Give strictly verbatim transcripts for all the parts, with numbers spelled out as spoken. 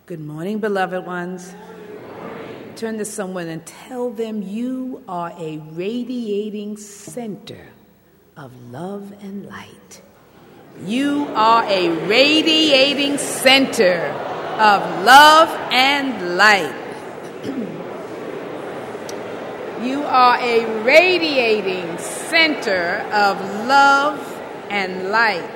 Good morning, beloved ones. Turn to someone and tell them you are a radiating center of love and light. You are a radiating center of love and light. You are a radiating center of love and light.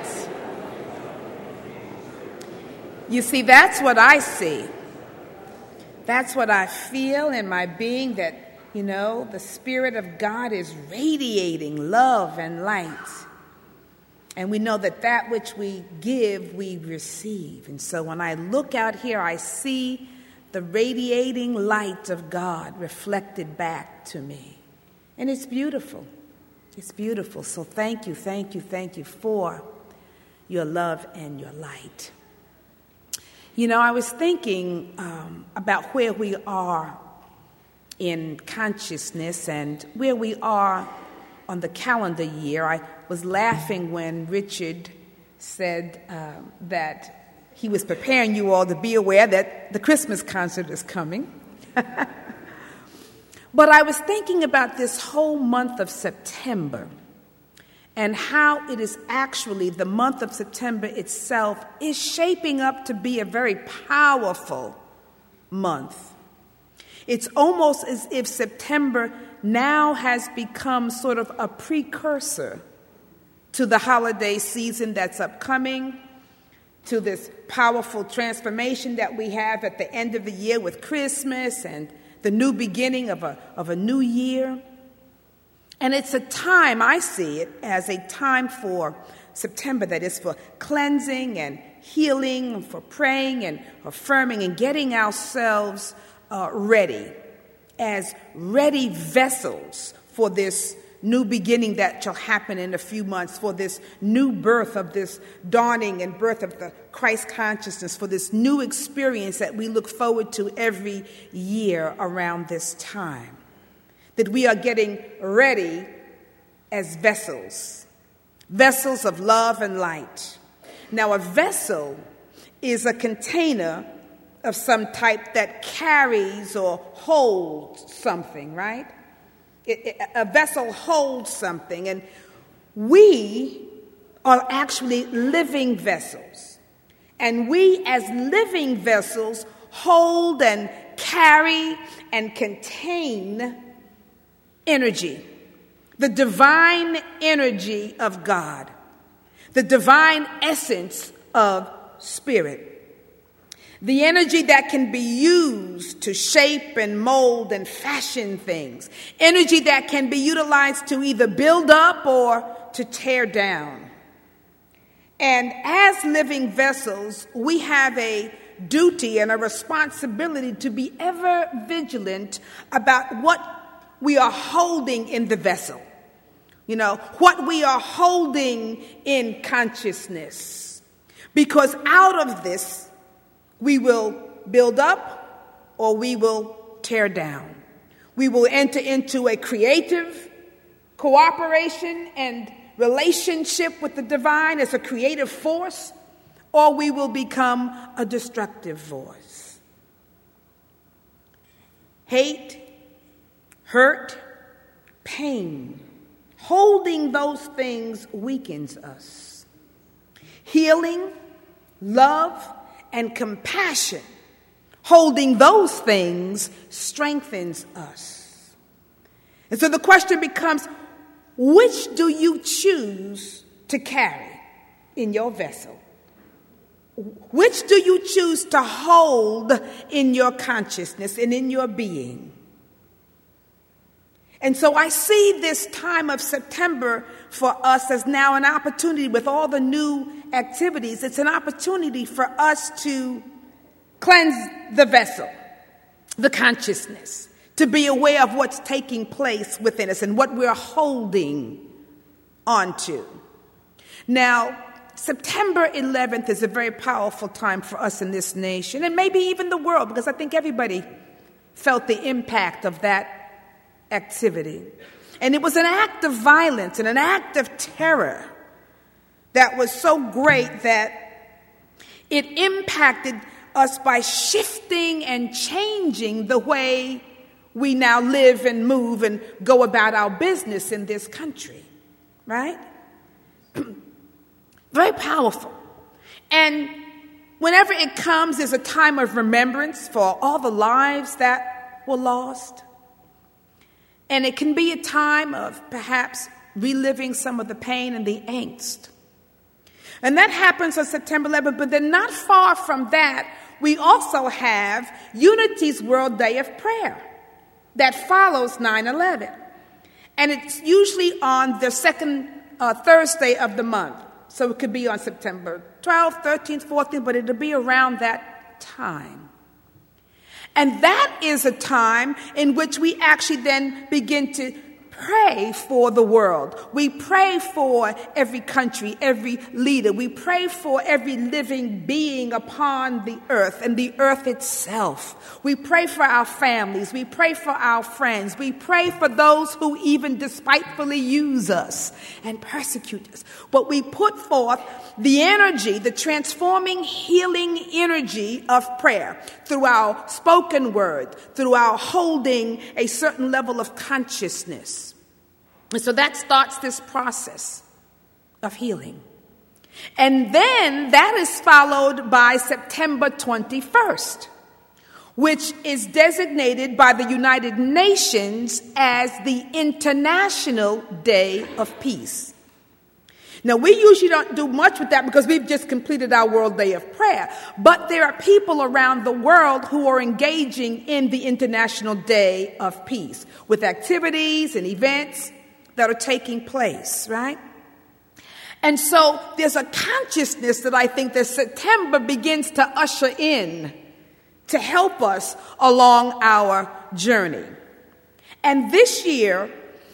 You see, that's what I see. That's what I feel in my being, that, you know, the Spirit of God is radiating love and light. And we know that that which we give, we receive. And so when I look out here, I see the radiating light of God reflected back to me. And it's beautiful. It's beautiful. So thank you, thank you, thank you for your love and your light. You know, I was thinking um, about where we are in consciousness and where we are on the calendar year. I was laughing when Richard said uh, that he was preparing you all to be aware that the Christmas concert is coming. But I was thinking about this whole month of September and how it is actually, the month of September itself is shaping up to be a very powerful month. It's almost as if September now has become sort of a precursor to the holiday season that's upcoming, to this powerful transformation that we have at the end of the year with Christmas and the new beginning of a, of a new year. And it's a time, I see it as a time for September that is for cleansing and healing, for praying and affirming and getting ourselves uh, ready as ready vessels for this new beginning that shall happen in a few months, for this new birth of this dawning and birth of the Christ consciousness, for this new experience that we look forward to every year around this time. That we are getting ready as vessels, vessels of love and light. Now, a vessel is a container of some type that carries or holds something, right? It, it, a vessel holds something, and we are actually living vessels. And we as living vessels hold and carry and contain energy, the divine energy of God, the divine essence of spirit, the energy that can be used to shape and mold and fashion things, energy that can be utilized to either build up or to tear down. And as living vessels, we have a duty and a responsibility to be ever vigilant about what we are holding in the vessel. You know, what we are holding in consciousness. Because out of this, we will build up or we will tear down. We will enter into a creative cooperation and relationship with the divine as a creative force, or we will become a destructive force. Hate, hurt, pain, holding those things weakens us. Healing, love, and compassion, holding those things strengthens us. And so the question becomes, which do you choose to carry in your vessel? Which do you choose to hold in your consciousness and in your being? And so I see this time of September for us as now an opportunity with all the new activities. It's an opportunity for us to cleanse the vessel, the consciousness, to be aware of what's taking place within us and what we're holding onto. Now, September eleventh is a very powerful time for us in this nation and maybe even the world, because I think everybody felt the impact of that activity. And it was an act of violence and an act of terror that was so great that it impacted us by shifting and changing the way we now live and move and go about our business in this country, right? Very powerful. And whenever it comes, there's a time of remembrance for all the lives that were lost. And it can be a time of perhaps reliving some of the pain and the angst. And that happens on September eleventh, but then not far from that, we also have Unity's World Day of Prayer that follows nine eleven. And it's usually on the second uh, Thursday of the month. So it could be on September twelfth, thirteenth, fourteenth, but it'll be around that time. And that is a time in which we actually then begin to pray for the world. We pray for every country, every leader. We pray for every living being upon the earth and the earth itself. We pray for our families. We pray for our friends. We pray for those who even despitefully use us and persecute us. But we put forth the energy, the transforming, healing energy of prayer through our spoken word, through our holding a certain level of consciousness. And so that starts this process of healing. And then that is followed by September twenty-first, which is designated by the United Nations as the International Day of Peace. Now, we usually don't do much with that because we've just completed our World Day of Prayer. But there are people around the world who are engaging in the International Day of Peace with activities and events that are taking place, right? And so there's a consciousness that I think that September begins to usher in to help us along our journey. And this year,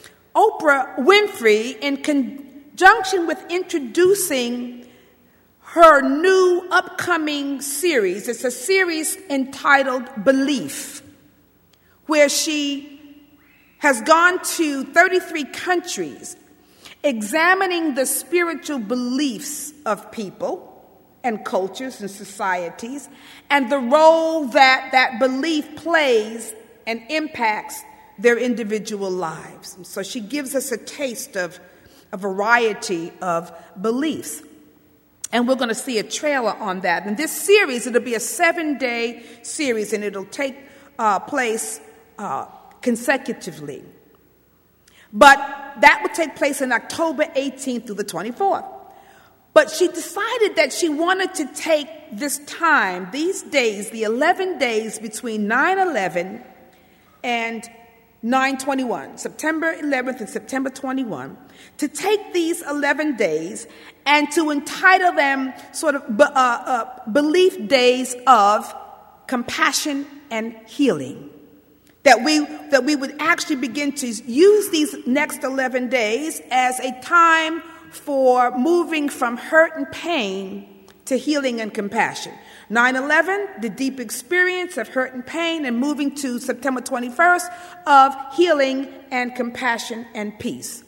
Oprah Winfrey, in conjunction with introducing her new upcoming series, it's a series entitled Belief, where she has gone to thirty-three countries, examining the spiritual beliefs of people and cultures and societies, and the role that that belief plays and impacts their individual lives. And so she gives us a taste of a variety of beliefs. And we're going to see a trailer on that. And this series, it'll be a seven-day series, and it'll take uh, place uh, consecutively. But that would take place on October eighteenth through the twenty-fourth. But she decided that she wanted to take this time, these days, the eleven days between nine eleven and nine twenty-one, September eleventh and September twenty-first, to take these eleven days and to entitle them sort of uh, uh, belief days of compassion and healing. That we, that we would actually begin to use these next eleven days as a time for moving from hurt and pain to healing and compassion. nine eleven, the deep experience of hurt and pain, and moving to September twenty-first of healing and compassion and peace.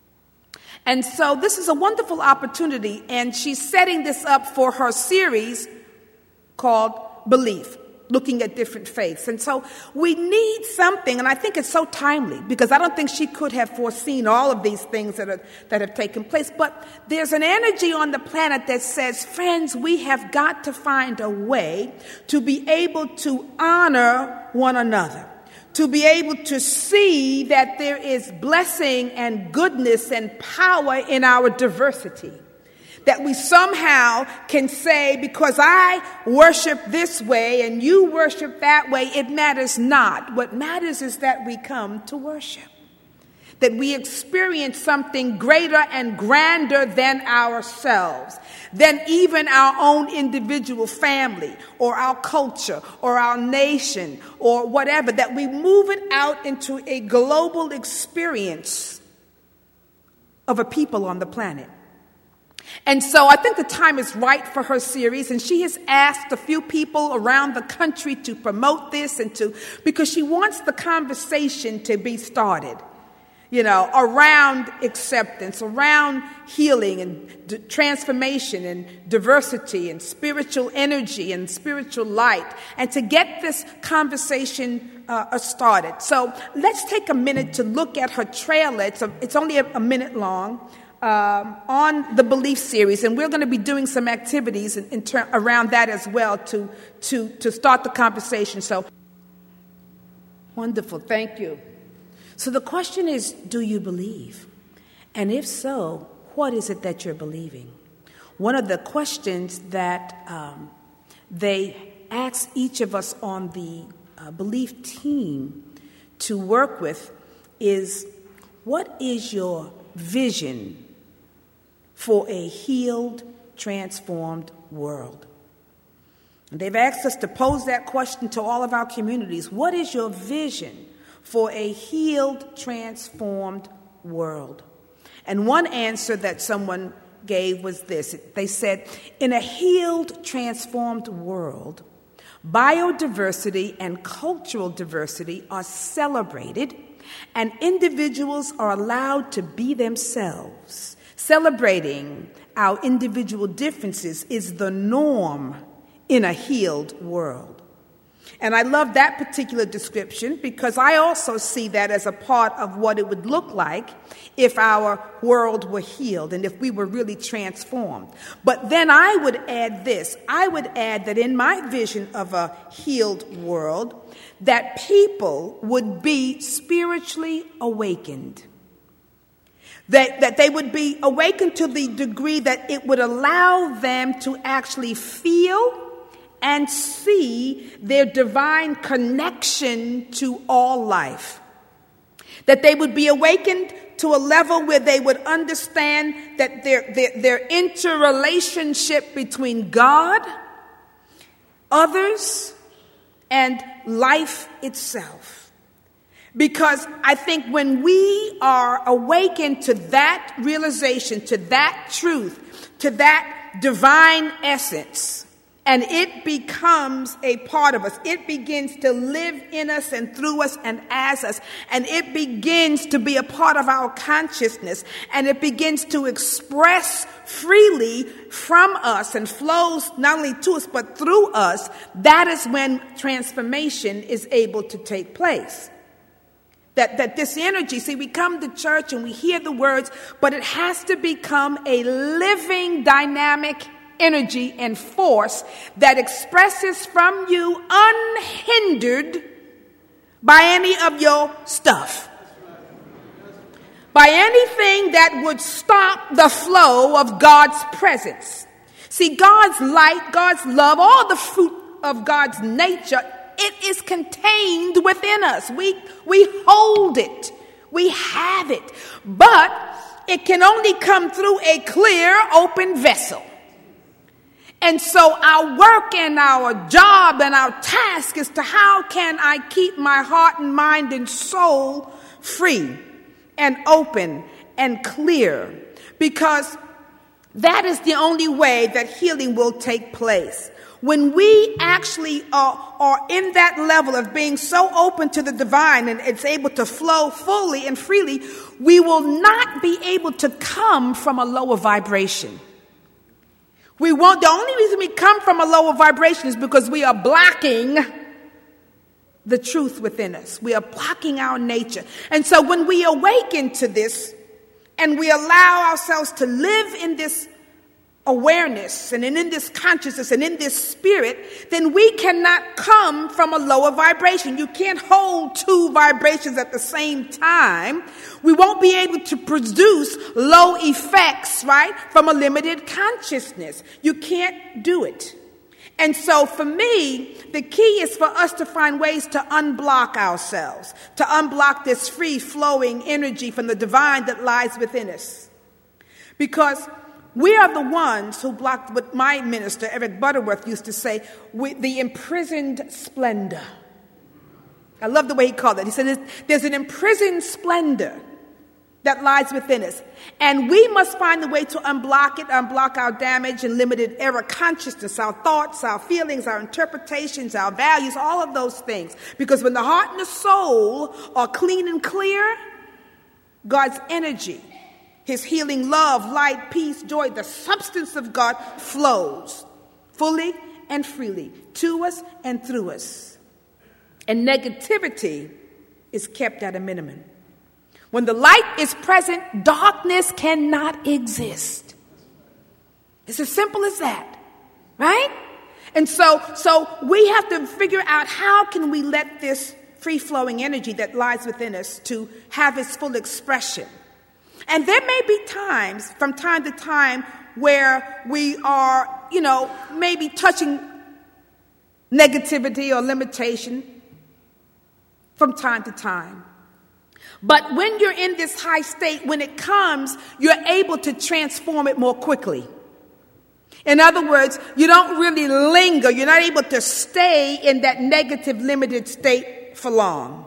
And so this is a wonderful opportunity, and she's setting this up for her series called Belief, looking at different faiths. And so we need something, and I think it's so timely, because I don't think she could have foreseen all of these things that are, that have taken place. But there's an energy on the planet that says, friends, we have got to find a way to be able to honor one another, to be able to see that there is blessing and goodness and power in our diversity. That we somehow can say, because I worship this way and you worship that way, it matters not. What matters is that we come to worship. That we experience something greater and grander than ourselves, than even our own individual family or our culture or our nation or whatever. That we move it out into a global experience of a people on the planet. And so I think the time is right for her series, and she has asked a few people around the country to promote this and to, because she wants the conversation to be started. you know, around acceptance, around healing and d- transformation and diversity and spiritual energy and spiritual light, and to get this conversation uh, started. So let's take a minute to look at her trailer. It's, a, it's only a, a minute long um, on the Belief series, and we're going to be doing some activities in, in ter- around that as well to, to, to start the conversation. So wonderful. Thank you. So the question is, do you believe? And if so, what is it that you're believing? One of the questions that um, they ask each of us on the uh, belief team to work with is, what is your vision for a healed, transformed world? And they've asked us to pose that question to all of our communities. What is your vision for a healed, transformed world? And one answer that someone gave was this. They said, in a healed, transformed world, biodiversity and cultural diversity are celebrated, and individuals are allowed to be themselves. Celebrating our individual differences is the norm in a healed world. And I love that particular description because I also see that as a part of what it would look like if our world were healed and if we were really transformed. But then I would add this. I would add that in my vision of a healed world, that people would be spiritually awakened. That, that they would be awakened to the degree that it would allow them to actually feel and see their divine connection to all life. That they would be awakened to a level where they would understand that their, their, their interrelationship between God, others, and life itself. Because I think when we are awakened to that realization, to that truth, to that divine essence, and it becomes a part of us. It begins to live in us and through us and as us. And it begins to be a part of our consciousness. And it begins to express freely from us and flows not only to us but through us. That is when transformation is able to take place. That, that this energy, see, we come to church and we hear the words, but it has to become a living, dynamic energy and force that expresses from you unhindered by any of your stuff, by anything that would stop the flow of God's presence. See, God's light, God's love, all the fruit of God's nature, it is contained within us. We, we hold it. We have it. But it can only come through a clear, open vessel. And so our work and our job and our task is to how can I keep my heart and mind and soul free and open and clear, because that is the only way that healing will take place. When we actually are, are in that level of being so open to the divine and it's able to flow fully and freely, we will not be able to come from a lower vibration. We won't. The only reason we come from a lower vibration is because we are blocking the truth within us. We are blocking our nature. And so when we awaken to this and we allow ourselves to live in this awareness and in this consciousness and in this spirit, then we cannot come from a lower vibration. You can't hold two vibrations at the same time. We won't be able to produce low effects, right, from a limited consciousness. You can't do it. And so for me, the key is for us to find ways to unblock ourselves, to unblock this free-flowing energy from the divine that lies within us. Because we are the ones who blocked what my minister, Eric Butterworth, used to say, with the imprisoned splendor. I love the way he called it. He said, there's an imprisoned splendor that lies within us. And we must find a way to unblock it, unblock our damaged and limited error consciousness, our thoughts, our feelings, our interpretations, our values, all of those things. Because when the heart and the soul are clean and clear, God's energy, his healing love, light, peace, joy, the substance of God flows fully and freely to us and through us. And negativity is kept at a minimum. When the light is present, darkness cannot exist. It's as simple as that, right? And so, so we have to figure out how can we let this free-flowing energy that lies within us to have its full expression. And there may be times, from time to time, where we are, you know, maybe touching negativity or limitation from time to time. But when you're in this high state, when it comes, you're able to transform it more quickly. In other words, you don't really linger. You're not able to stay in that negative, limited state for long.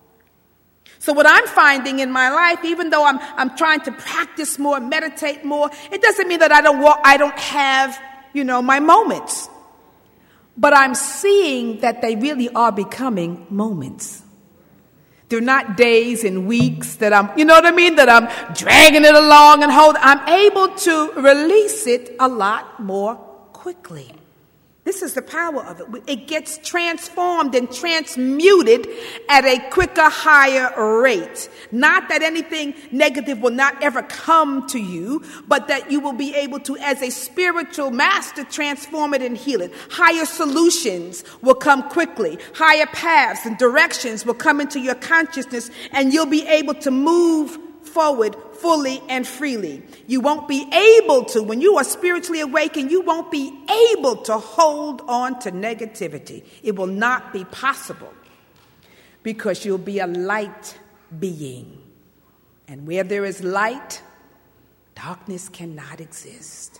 So what I'm finding in my life, even though I'm I'm trying to practice more, meditate more, it doesn't mean that I don't walk, I don't have, you know, my moments. But I'm seeing that they really are becoming moments. They're not days and weeks that I'm, you know what I mean, that I'm dragging it along and hold. I'm able to release it a lot more quickly. This is the power of it. It gets transformed and transmuted at a quicker, higher rate. Not that anything negative will not ever come to you, but that you will be able to, as a spiritual master, transform it and heal it. Higher solutions will come quickly. Higher paths and directions will come into your consciousness, and you'll be able to move forward fully and freely. You won't be able to, when you are spiritually awakened, you won't be able to hold on to negativity. It will not be possible because you'll be a light being. And where there is light, darkness cannot exist.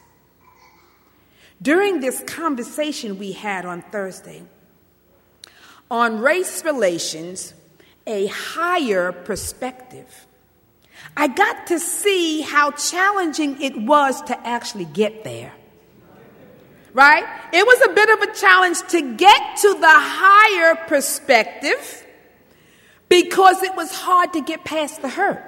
During this conversation we had on Thursday on race relations, a higher perspective, I got to see how challenging it was to actually get there. Right? It was a bit of a challenge to get to the higher perspective because it was hard to get past the hurt.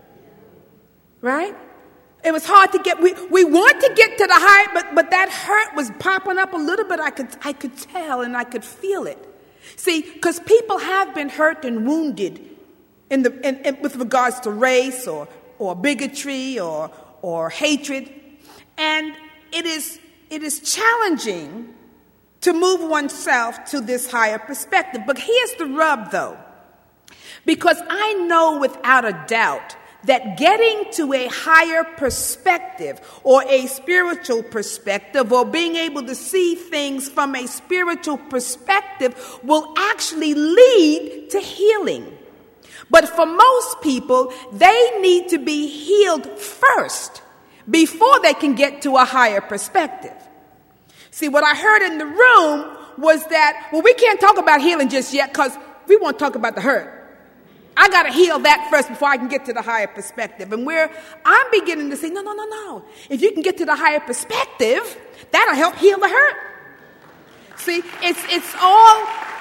Right? It was hard to get, we, we want to get to the high, but, but that hurt was popping up a little bit. I could, I could tell and I could feel it. See, because people have been hurt and wounded In the, in, in, with regards to race or, or bigotry or, or hatred. And it is, it is challenging to move oneself to this higher perspective. But here's the rub, though. Because I know without a doubt that getting to a higher perspective or a spiritual perspective or being able to see things from a spiritual perspective will actually lead to healing. But for most people, they need to be healed first before they can get to a higher perspective. See, what I heard in the room was that, well, we can't talk about healing just yet because we won't talk about the hurt. I got to heal that first before I can get to the higher perspective. And where I'm beginning to say, no, no, no, no. If you can get to the higher perspective, that'll help heal the hurt. See, it's, it's all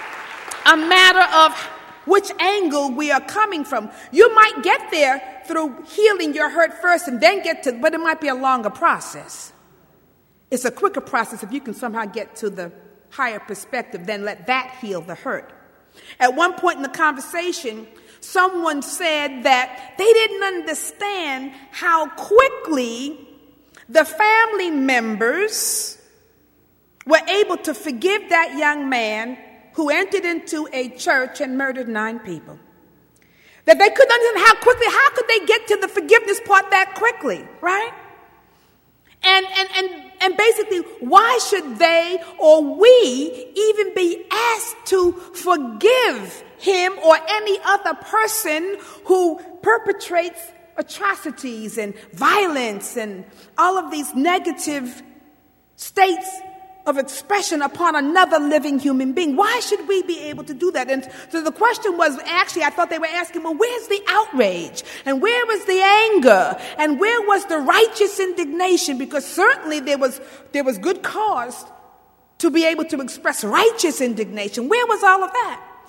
a matter of which angle we are coming from. You might get there through healing your hurt first and then get to, but it might be a longer process. It's a quicker process if you can somehow get to the higher perspective, then let that heal the hurt. At one point in the conversation, someone said that they didn't understand how quickly the family members were able to forgive that young man who entered into a church and murdered nine people. That they couldn't understand how quickly, how could they get to the forgiveness part that quickly, right? And, and, and, and basically, why should they or we even be asked to forgive him or any other person who perpetrates atrocities and violence and all of these negative states of expression upon another living human being? Why should we be able to do that? And so the question was, actually, I thought they were asking, well, where's the outrage? And where was the anger? And where was the righteous indignation? Because certainly there was, there was good cause to be able to express righteous indignation. Where was all of that?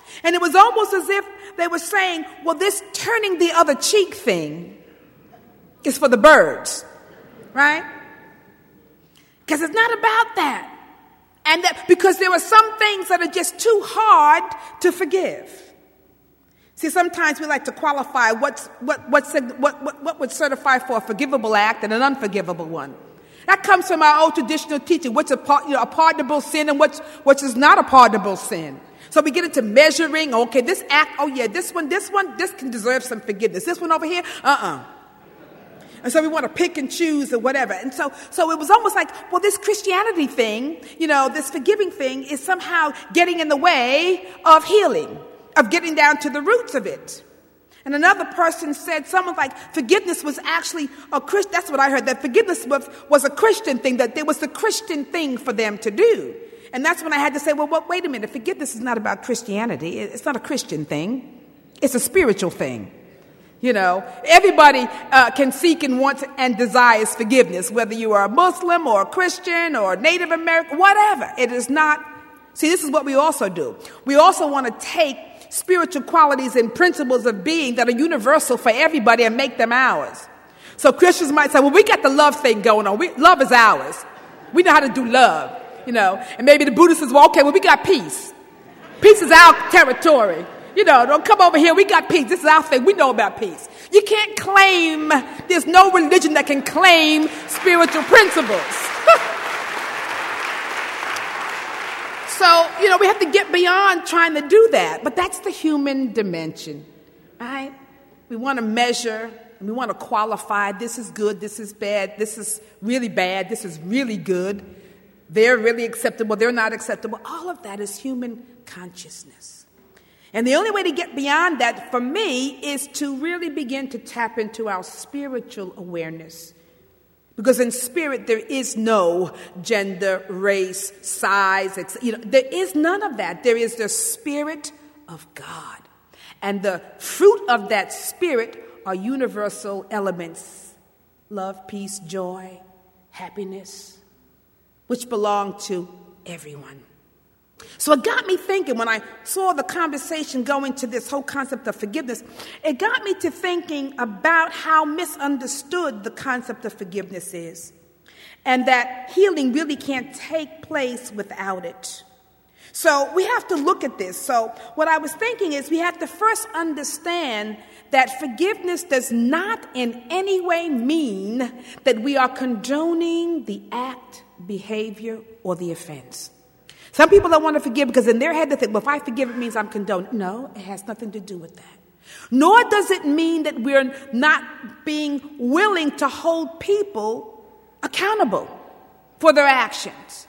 And it was almost as if they were saying, well, this turning the other cheek thing is for the birds, right? Because it's not about that. And that because there are some things that are just too hard to forgive. See, sometimes we like to qualify what's, what, what's, what, what, what would certify for a forgivable act and an unforgivable one. That comes from our old traditional teaching, what's a, you know, a pardonable sin and what's, what is not a pardonable sin. So we get into measuring, okay, this act, oh yeah, this one, this one, this can deserve some forgiveness. This one over here, uh-uh. And so we want to pick and choose or whatever. And so, so it was almost like, well, this Christianity thing, you know, this forgiving thing is somehow getting in the way of healing, of getting down to the roots of it. And another person said, someone like, forgiveness was actually a Christian, that's what I heard, that forgiveness was, was a Christian thing, that there was the Christian thing for them to do. And that's when I had to say, well, well, wait a minute, forgiveness is not about Christianity. It's not a Christian thing. It's a spiritual thing. You know, everybody uh, can seek and want and desires forgiveness, whether you are a Muslim or a Christian or a Native American, whatever. It is not. See, this is what we also do. We also want to take spiritual qualities and principles of being that are universal for everybody and make them ours. So Christians might say, well, we got the love thing going on. We, love is ours. We know how to do love, you know. And maybe the Buddhist says, well, okay, well, we got peace. Peace is our territory. You know, don't come over here. We got peace. This is our thing. We know about peace. You can't claim, there's no religion that can claim spiritual principles. So, you know, we have to get beyond trying to do that. But that's the human dimension, right? We want to measure, and we want to qualify. This is good. This is bad. This is really bad. This is really good. They're really acceptable. They're not acceptable. All of that is human consciousness. And the only way to get beyond that, for me, is to really begin to tap into our spiritual awareness. Because in spirit, there is no gender, race, size, you know, there is none of that. There is the Spirit of God. And the fruit of that Spirit are universal elements: love, peace, joy, happiness, which belong to everyone. So it got me thinking, when I saw the conversation going to this whole concept of forgiveness, it got me to thinking about how misunderstood the concept of forgiveness is, and that healing really can't take place without it. So we have to look at this. So what I was thinking is we have to first understand that forgiveness does not in any way mean that we are condoning the act, behavior, or the offense. Some people don't want to forgive because in their head they think, well, if I forgive, it means I'm condoning. No, it has nothing to do with that. Nor does it mean that we're not being willing to hold people accountable for their actions.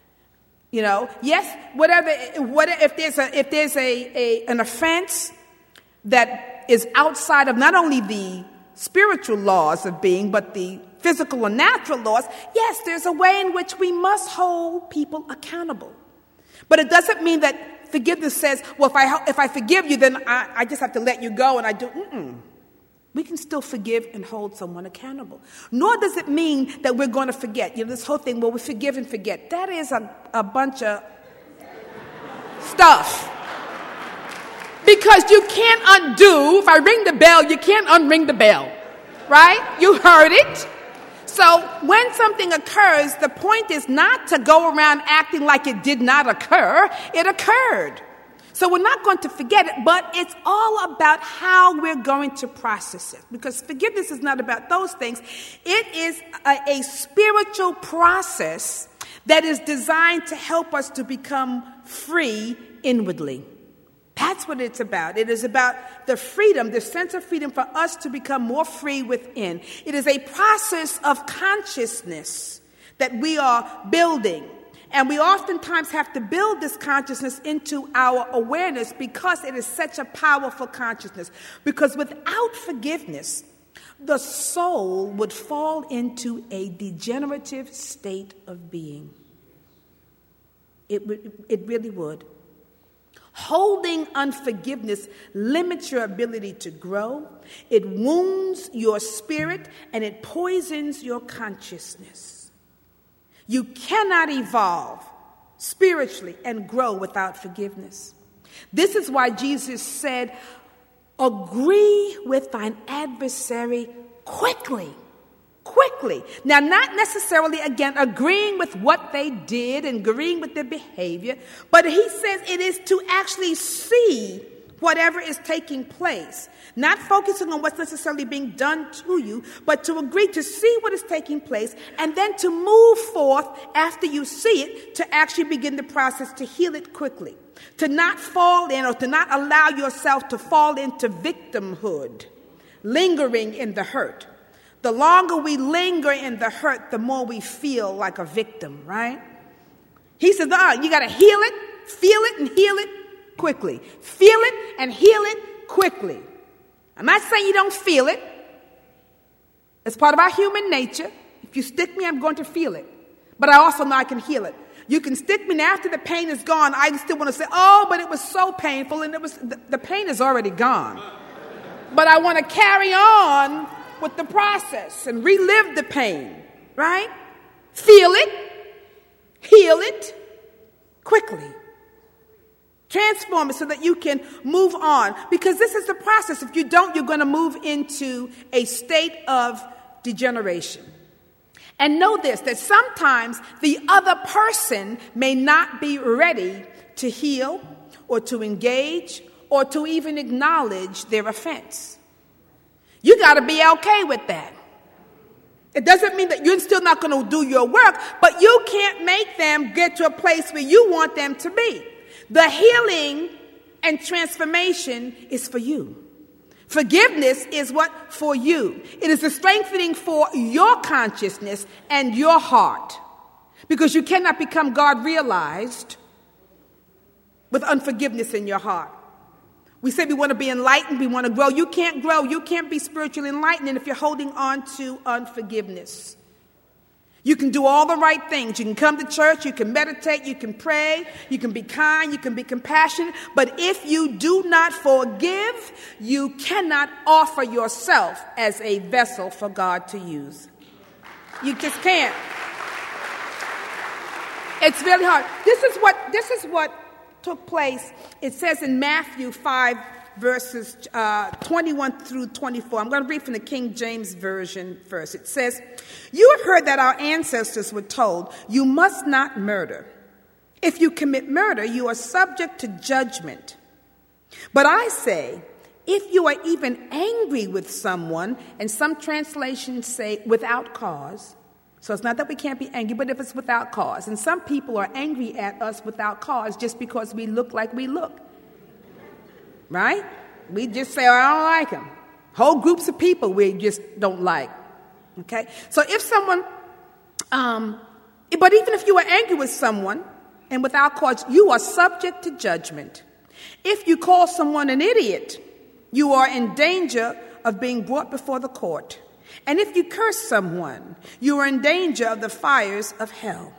You know, yes, whatever, whatever if there's a if there's a, a an offense that is outside of not only the spiritual laws of being, but the physical and natural laws, yes, there's a way in which we must hold people accountable. But it doesn't mean that forgiveness says, well, if I if I forgive you, then I, I just have to let you go and I do. Mm-mm. We can still forgive and hold someone accountable. Nor does it mean that we're going to forget. You know, this whole thing, well, we forgive and forget. That is a, a bunch of stuff. Because you can't undo, if I ring the bell, you can't unring the bell. Right? You heard it. So when something occurs, the point is not to go around acting like it did not occur. It occurred. So we're not going to forget it, but it's all about how we're going to process it. Because forgiveness is not about those things. It is a, a spiritual process that is designed to help us to become free inwardly. That's what it's about. It is about the freedom, the sense of freedom for us to become more free within. It is a process of consciousness that we are building. And we oftentimes have to build this consciousness into our awareness because it is such a powerful consciousness. Because without forgiveness, the soul would fall into a degenerative state of being. It, it really would. Holding unforgiveness limits your ability to grow. It wounds your spirit and it poisons your consciousness. You cannot evolve spiritually and grow without forgiveness. This is why Jesus said, agree with thine adversary quickly. Quickly. Now, not necessarily, again, agreeing with what they did and agreeing with their behavior, but he says it is to actually see whatever is taking place. Not focusing on what's necessarily being done to you, but to agree to see what is taking place and then to move forth after you see it to actually begin the process to heal it quickly. To not fall in or to not allow yourself to fall into victimhood, lingering in the hurt. The longer we linger in the hurt, the more we feel like a victim, right? He says, oh, you got to heal it, feel it, and heal it quickly. Feel it and heal it quickly. I'm not saying you don't feel it. It's part of our human nature. If you stick me, I'm going to feel it. But I also know I can heal it. You can stick me, and after the pain is gone, I still want to say, oh, but it was so painful, and it was the, the pain is already gone. But I want to carry on with the process and relive the pain, right? Feel it, heal it quickly. Transform it so that you can move on. Because this is the process. If you don't, you're going to move into a state of degeneration. And know this, that sometimes the other person may not be ready to heal or to engage or to even acknowledge their offense. You got to be okay with that. It doesn't mean that you're still not going to do your work, but you can't make them get to a place where you want them to be. The healing and transformation is for you. Forgiveness is what? For you. It is a strengthening for your consciousness and your heart. Because you cannot become God realized with unforgiveness in your heart. We say we want to be enlightened, we want to grow. You can't grow, you can't be spiritually enlightened if you're holding on to unforgiveness. You can do all the right things. You can come to church, you can meditate, you can pray, you can be kind, you can be compassionate. But if you do not forgive, you cannot offer yourself as a vessel for God to use. You just can't. It's really hard. This is what, this is what took place. It says in Matthew five, verses uh, twenty-one through twenty-four. I'm going to read from the King James Version first. It says, you have heard that our ancestors were told, you must not murder. If you commit murder, you are subject to judgment. But I say, if you are even angry with someone, and some translations say without cause, so it's not that we can't be angry, but if it's without cause. And some people are angry at us without cause just because we look like we look. Right? We just say, oh, I don't like him. Whole groups of people we just don't like. Okay? So if someone, um, but even if you are angry with someone and without cause, you are subject to judgment. If you call someone an idiot, you are in danger of being brought before the court. And if you curse someone, you are in danger of the fires of hell.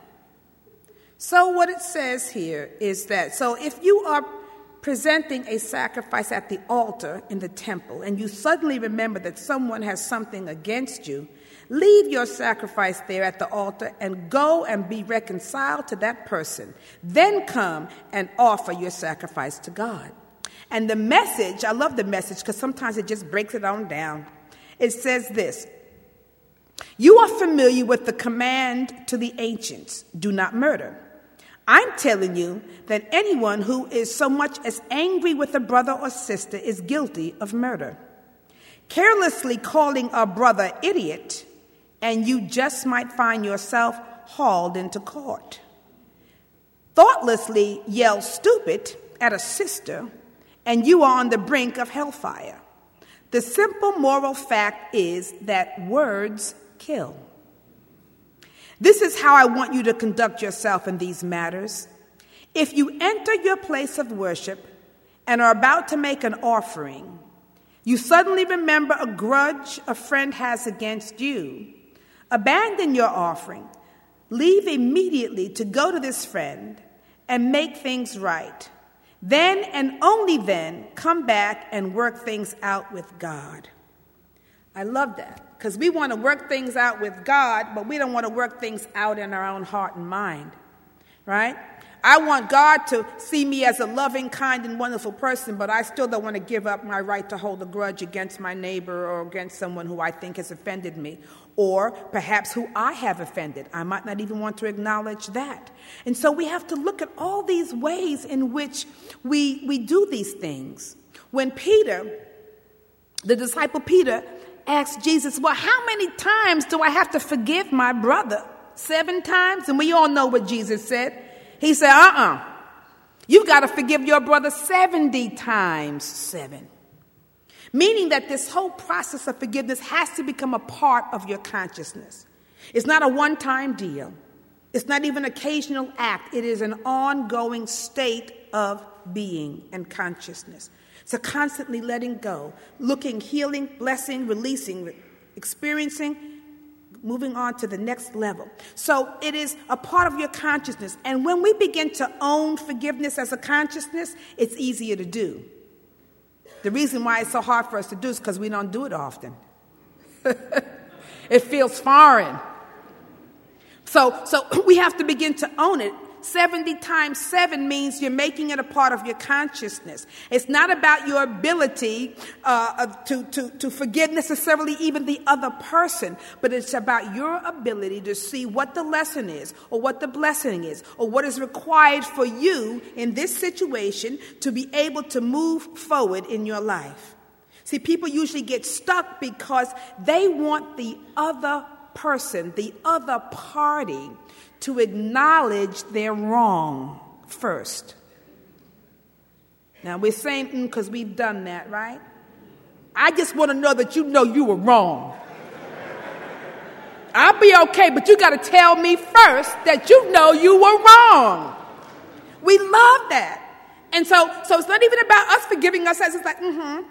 So what it says here is that, so if you are presenting a sacrifice at the altar in the temple, and you suddenly remember that someone has something against you, leave your sacrifice there at the altar and go and be reconciled to that person. Then come and offer your sacrifice to God. And the message, I love the message because sometimes it just breaks it on down. It says this, you are familiar with the command to the ancients, do not murder. I'm telling you that anyone who is so much as angry with a brother or sister is guilty of murder. Carelessly calling a brother idiot, and you just might find yourself hauled into court. Thoughtlessly yell stupid at a sister, and you are on the brink of hellfire. The simple moral fact is that words kill. This is how I want you to conduct yourself in these matters. If you enter your place of worship and are about to make an offering, you suddenly remember a grudge a friend has against you. Abandon your offering. Leave immediately to go to this friend and make things right. Then and only then come back and work things out with God. I love that because we want to work things out with God, but we don't want to work things out in our own heart and mind, right? I want God to see me as a loving, kind, and wonderful person, but I still don't want to give up my right to hold a grudge against my neighbor or against someone who I think has offended me, or perhaps who I have offended. I might not even want to acknowledge that. And so we have to look at all these ways in which we, we do these things. When Peter, the disciple Peter, asked Jesus, well, how many times do I have to forgive my brother? Seven times? And we all know what Jesus said. He said, uh-uh. You've got to forgive your brother seventy times seven. Meaning that this whole process of forgiveness has to become a part of your consciousness. It's not a one-time deal. It's not even an occasional act. It is an ongoing state of being and consciousness. So constantly letting go, looking, healing, blessing, releasing, experiencing, moving on to the next level. So it is a part of your consciousness. And when we begin to own forgiveness as a consciousness, it's easier to do. The reason why it's so hard for us to do is because we don't do it often. It feels foreign. So, so we have to begin to own it. seventy times seven means you're making it a part of your consciousness. It's not about your ability uh, to, to, to forgive necessarily even the other person, but it's about your ability to see what the lesson is, or what the blessing is, or what is required for you in this situation to be able to move forward in your life. See, people usually get stuck because they want the other person, the other party, to acknowledge their wrong first. Now, we're saying because mm, we've done that, right? I just want to know that you know you were wrong. I'll be okay, but you got to tell me first that you know you were wrong. We love that. And so, so it's not even about us forgiving ourselves. It's like, mm-hmm.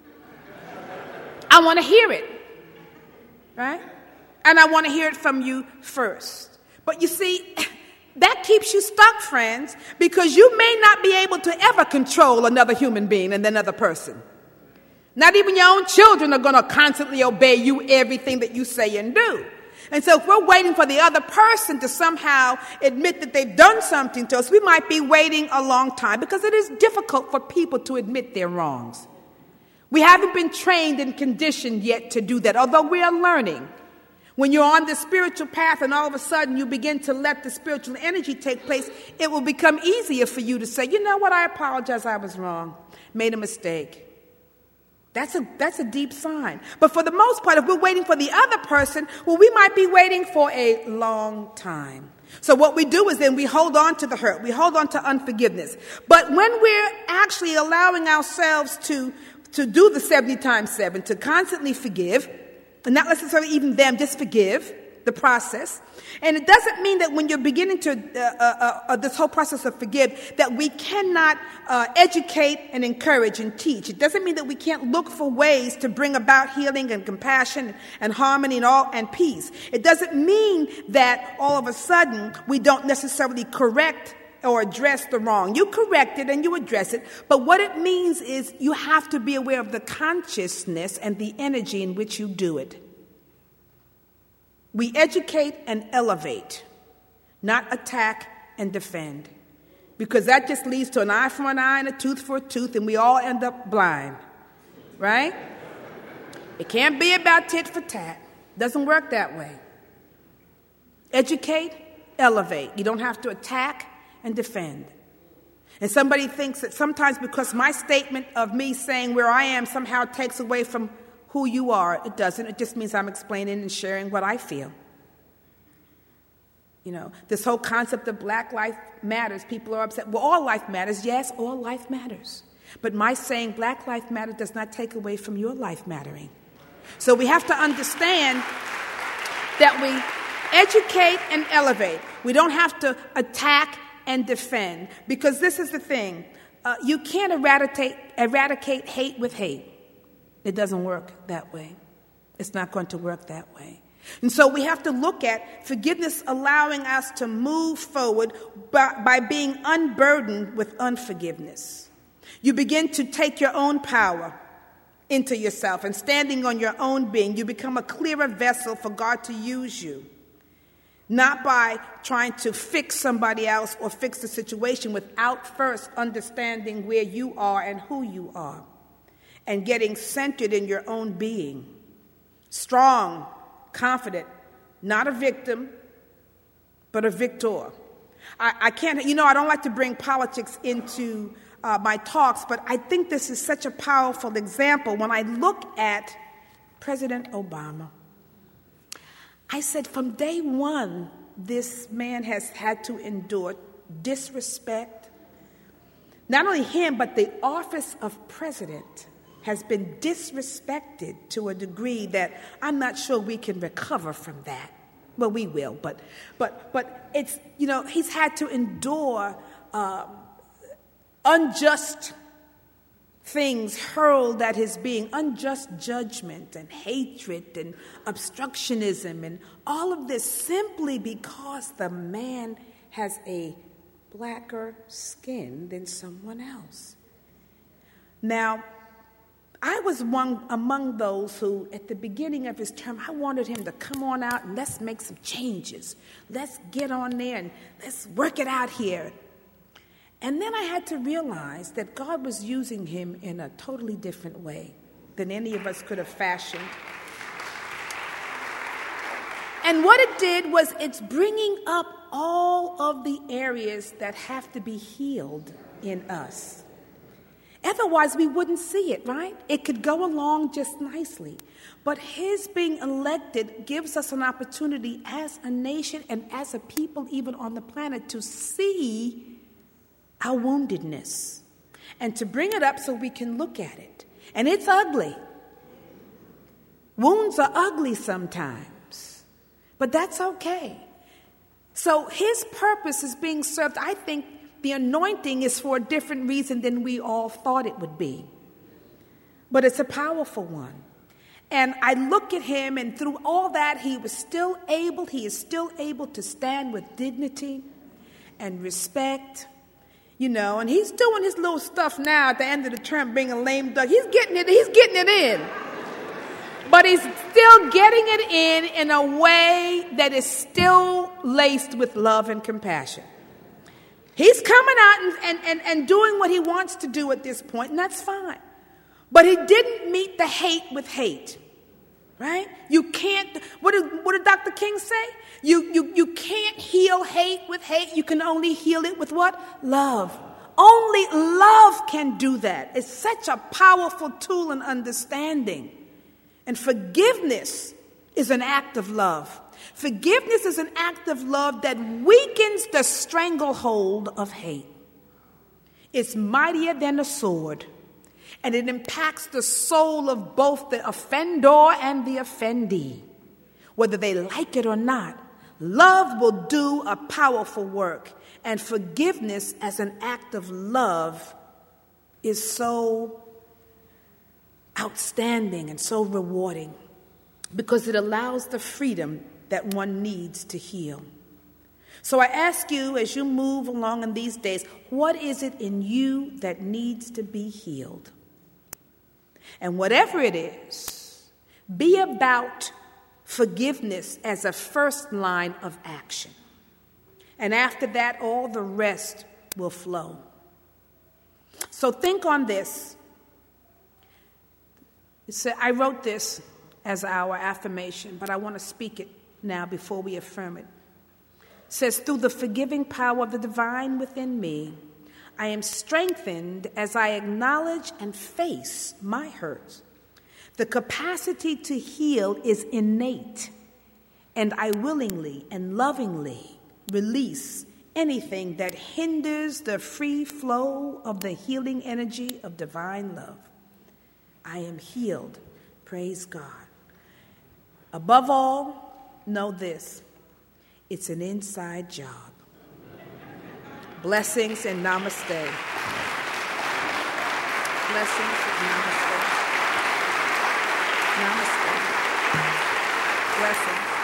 I want to hear it, right? And I want to hear it from you first. But you see, that keeps you stuck, friends, because you may not be able to ever control another human being and another person. Not even your own children are going to constantly obey you everything that you say and do. And so if we're waiting for the other person to somehow admit that they've done something to us, we might be waiting a long time, because it is difficult for people to admit their wrongs. We haven't been trained and conditioned yet to do that, although we are learning. When you're on the spiritual path and all of a sudden you begin to let the spiritual energy take place, it will become easier for you to say, you know what, I apologize, I was wrong, made a mistake. That's a, that's a deep sign. But for the most part, if we're waiting for the other person, well, we might be waiting for a long time. So what we do is then we hold on to the hurt. We hold on to unforgiveness. But when we're actually allowing ourselves to, to do the seventy times seven, to constantly forgive, and not necessarily even them, just forgive the process. And it doesn't mean that when you're beginning to, uh, uh, uh, this whole process of forgive, that we cannot uh, educate and encourage and teach. It doesn't mean that we can't look for ways to bring about healing and compassion and harmony and all and peace. It doesn't mean that all of a sudden we don't necessarily correct or address the wrong. You correct it and you address it, but what it means is you have to be aware of the consciousness and the energy in which you do it. We educate and elevate, not attack and defend, because that just leads to an eye for an eye and a tooth for a tooth, and we all end up blind, right? It can't be about tit for tat. Doesn't work that way. Educate, elevate. You don't have to attack and defend. And somebody thinks that sometimes because my statement of me saying where I am somehow takes away from who you are. It doesn't. It just means I'm explaining and sharing what I feel. You know, this whole concept of Black life matters. People are upset. Well, all life matters. Yes, all life matters. But my saying Black life matters does not take away from your life mattering. So we have to understand that we educate and elevate. We don't have to attack and defend, because this is the thing. Uh, you can't eradicate, eradicate hate with hate. It doesn't work that way. It's not going to work that way. And so we have to look at forgiveness allowing us to move forward by, by being unburdened with unforgiveness. You begin to take your own power into yourself, and standing on your own being, you become a clearer vessel for God to use you. not by trying to fix somebody else or fix the situation without first understanding where you are and who you are, and getting centered in your own being. Strong, confident, not a victim, but a victor. I, I can't, you know, I don't like to bring politics into uh, my talks, but I think this is such a powerful example. When I look at President Obama, I said from day one, this man has had to endure disrespect. Not only him, but the office of president has been disrespected to a degree that I'm not sure we can recover from that. Well, we will, but but but it's, you know, he's had to endure uh, unjust things hurled at his being, unjust judgment and hatred and obstructionism and all of this simply because the man has a blacker skin than someone else. Now, I was one among those who, at the beginning of his term, I wanted him to come on out and let's make some changes. Let's get on there and let's work it out here. And then I had to realize that God was using him in a totally different way than any of us could have fashioned. And what it did was it's bringing up all of the areas that have to be healed in us. Otherwise, we wouldn't see it, right? It could go along just nicely. But his being elected gives us an opportunity as a nation and as a people, even on the planet, to see our woundedness and to bring it up so we can look at it. And it's ugly. Wounds are ugly sometimes, but that's okay. So his purpose is being served. I think the anointing is for a different reason than we all thought it would be. But it's a powerful one. And I look at him, and through all that, he was still able, he is still able to stand with dignity and respect, you know, and he's doing his little stuff now at the end of the term, being a lame duck. He's getting it, he's getting it in. But he's still getting it in in a way that is still laced with love and compassion. He's coming out and, and, and, and doing what he wants to do at this point, and that's fine. But he didn't meet the hate with hate, right? You can't, what did, what did Doctor King say? You, you, you can't heal hate with hate. You can only heal it with what? Love. Only love can do that. It's such a powerful tool in understanding. And forgiveness is an act of love. Forgiveness is an act of love that weakens the stranglehold of hate. It's mightier than a sword, and it impacts the soul of both the offender and the offendee. Whether they like it or not, love will do a powerful work, and forgiveness as an act of love is so outstanding and so rewarding because it allows the freedom that one needs to heal. So I ask you, as you move along in these days, what is it in you that needs to be healed? And whatever it is, be about forgiveness as a first line of action. And after that, all the rest will flow. So think on this. So I wrote this as our affirmation, but I want to speak it now before we affirm it. It says, through the forgiving power of the divine within me, I am strengthened as I acknowledge and face my hurts. The capacity to heal is innate, and I willingly and lovingly release anything that hinders the free flow of the healing energy of divine love. I am healed. Praise God. Above all, know this, it's an inside job. Blessings and namaste. Blessings and namaste. Namaste. Blessings.